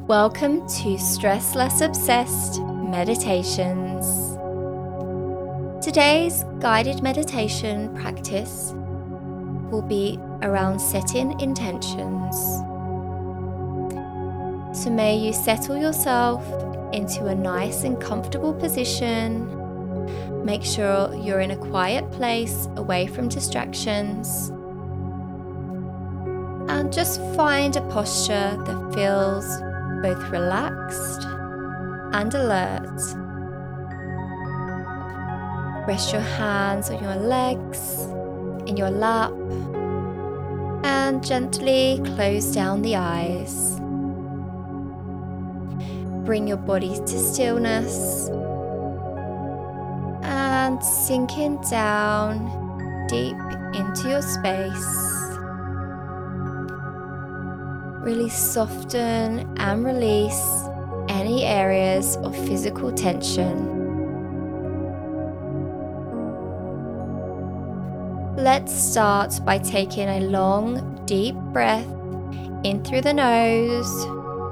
Welcome to Stress Less Obsessed Meditations. Today's guided meditation practice will be around setting intentions. So may you settle yourself into a nice and comfortable position. Make sure you're in a quiet place away from distractions. And just find a posture that feels both relaxed and alert. Rest your hands on your legs, in your lap, and gently close down the eyes. Bring your body to stillness and sinking down deep into your space. Really soften and release any areas of physical tension. Let's start by taking a long, deep breath in through the nose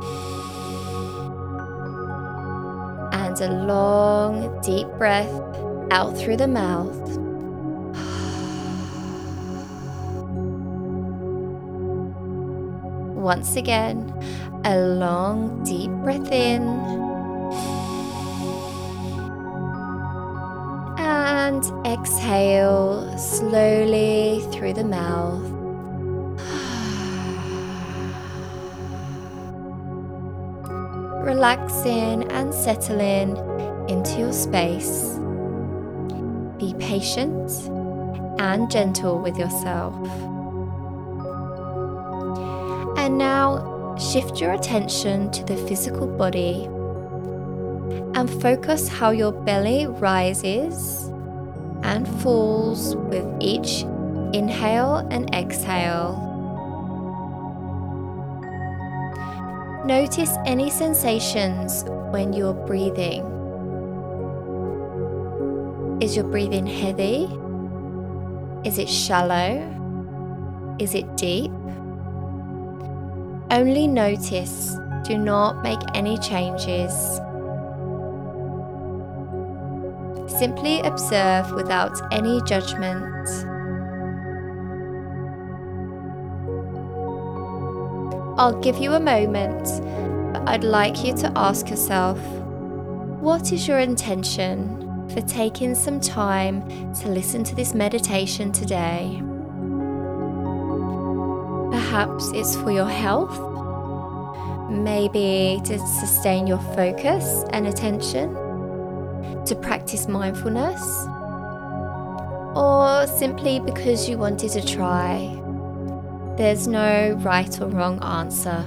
and a long, deep breath out through the mouth. Once again, a long, deep breath in and exhale slowly through the mouth. Relaxing and settling into your space. Be patient and gentle with yourself. And now shift your attention to the physical body and focus how your belly rises and falls with each inhale and exhale. Notice any sensations when you're breathing. Is your breathing heavy? Is it shallow? Is it deep? Only notice, do not make any changes. Simply observe without any judgment. I'll give you a moment, but I'd like you to ask yourself, what is your intention for taking some time to listen to this meditation today? Perhaps it's for your health, maybe to sustain your focus and attention, to practice mindfulness, or simply because you wanted to try. There's no right or wrong answer.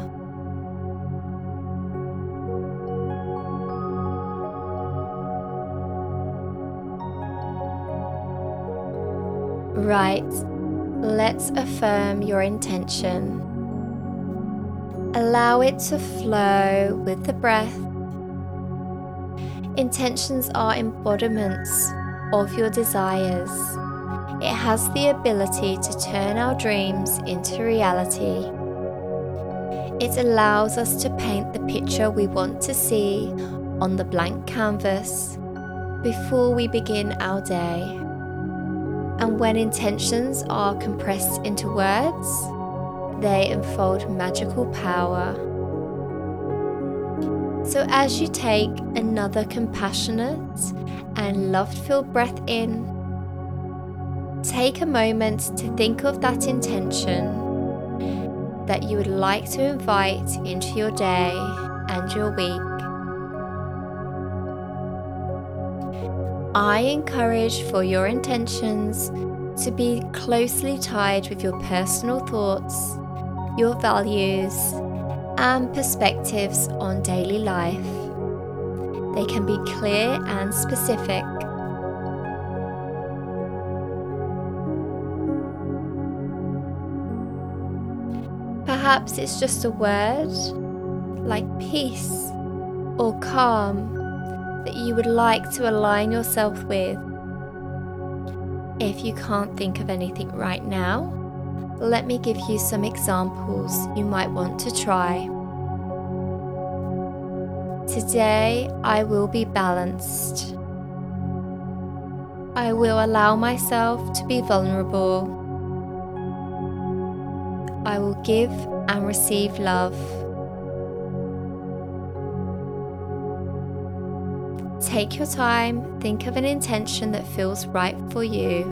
Right. Let's affirm your intention. Allow it to flow with the breath. Intentions are embodiments of your desires. It has the ability to turn our dreams into reality. It allows us to paint the picture we want to see on the blank canvas before we begin our day. And when intentions are compressed into words, they unfold magical power. So as you take another compassionate and love-filled breath in, take a moment to think of that intention that you would like to invite into your day and your week. I encourage for your intentions to be closely tied with your personal thoughts, your values, and perspectives on daily life. They can be clear and specific. Perhaps it's just a word like peace or calm that you would like to align yourself with. If you can't think of anything right now, let me give you some examples you might want to try. Today I will be balanced. I will allow myself to be vulnerable. I will give and receive love. Take your time, think of an intention that feels right for you.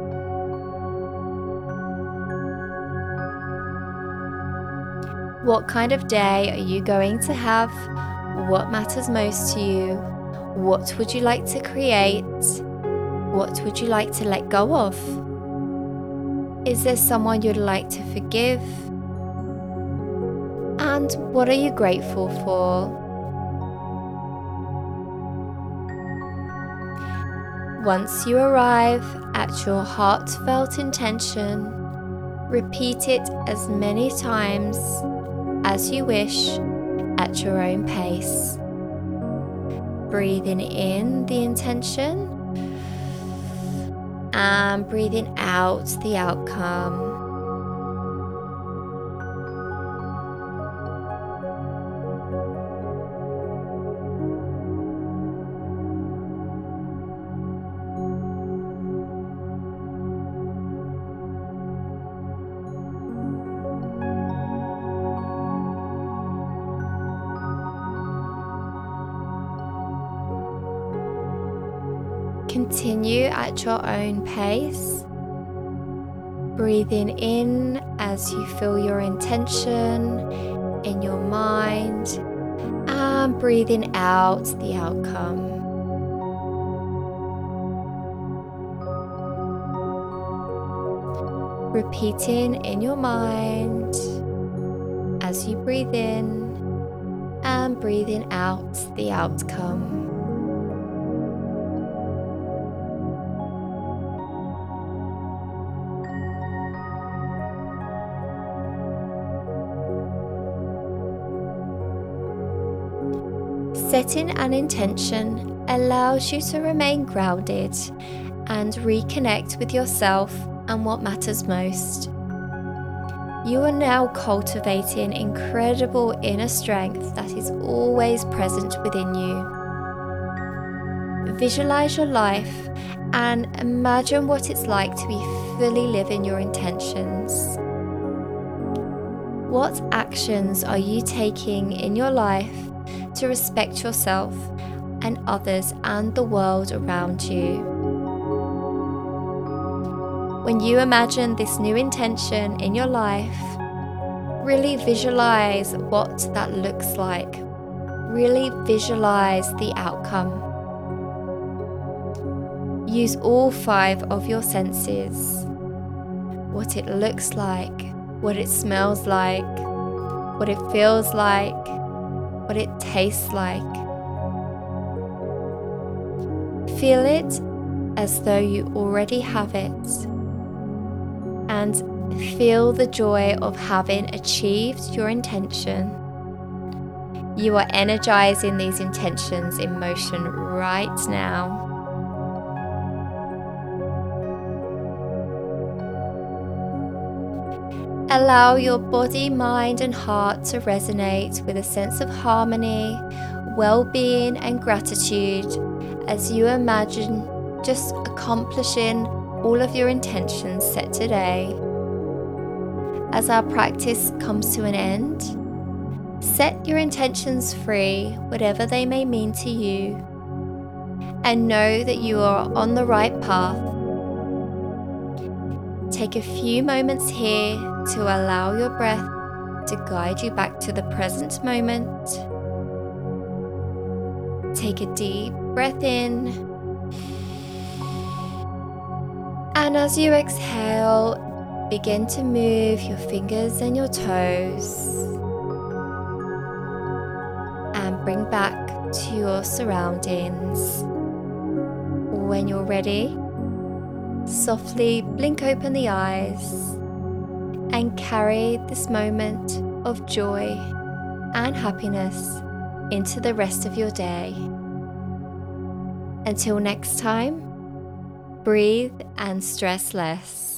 What kind of day are you going to have? What matters most to you? What would you like to create? What would you like to let go of? Is there someone you'd like to forgive? And what are you grateful for? Once you arrive at your heartfelt intention, repeat it as many times as you wish at your own pace. Breathing in the intention and breathing out the outcome. Continue at your own pace, breathing in as you feel your intention in your mind, and breathing out the outcome. Repeating in your mind as you breathe in and breathing out the outcome. Setting an intention allows you to remain grounded and reconnect with yourself and what matters most. You are now cultivating incredible inner strength that is always present within you. Visualize your life and imagine what it's like to be fully living your intentions. What actions are you taking in your life to respect yourself and others and the world around you? When you imagine this new intention in your life, really visualize what that looks like. Really visualize the outcome. Use all 5 of your senses. What it looks like, what it smells like, what it feels like, what it tastes like. Feel it as though you already have it, and feel the joy of having achieved your intention. You are energizing these intentions in motion right now. Allow your body, mind, and heart to resonate with a sense of harmony, well-being, and gratitude as you imagine just accomplishing all of your intentions set today. As our practice comes to an end, set your intentions free, whatever they may mean to you, and know that you are on the right path. Take a few moments here to allow your breath to guide you back to the present moment. Take a deep breath in, and as you exhale, begin to move your fingers and your toes and bring back to your surroundings. When you're ready, softly blink open the eyes and carry this moment of joy and happiness into the rest of your day. Until next time, breathe and stress less.